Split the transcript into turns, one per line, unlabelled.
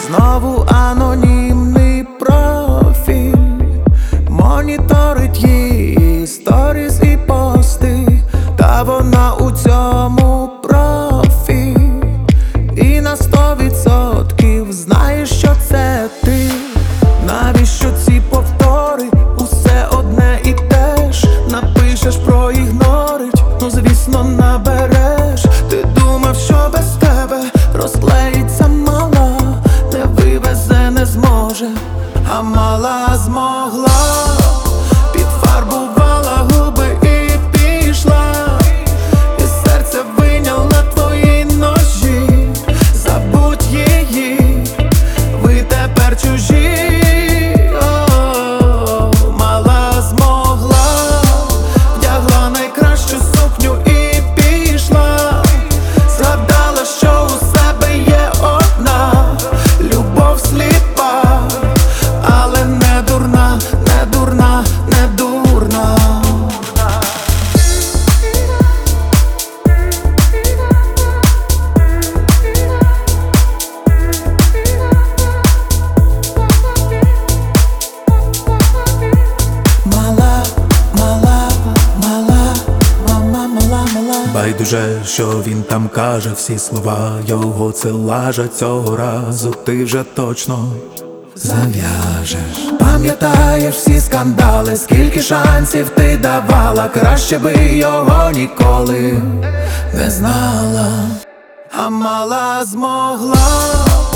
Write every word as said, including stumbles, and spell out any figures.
Знову анонімний профіль моніторить її сторіс і пости, та вона у цьому профі, і на сто відсотків знає, що це ти. Навіщо ці повтори? Усе одне і те ж. Напишеш, проігнорить, ну звісно набереш. Ти думав, що без тебе розклеїться мала, не вивезе, не зможе, а мала змогла. Підфарбувала губи і пішла, і серце вийняла твої ножі. Забудь її, ви тепер чужі. О, мала змогла, вдягла найкращу сукню і пішла. Згадала, що у себе є одна любов сліпа, але не дурна, не дурна, не дурна. Мала, мала, мала, мама, мала, мала.
Байдуже, що він там каже, всі слова його це лажа. Цього разу ти вже точно зав'яжеш.
Пам'ятаєш всі скандали, скільки шансів ти давала, краще би його ніколи не знала, а мала змогла.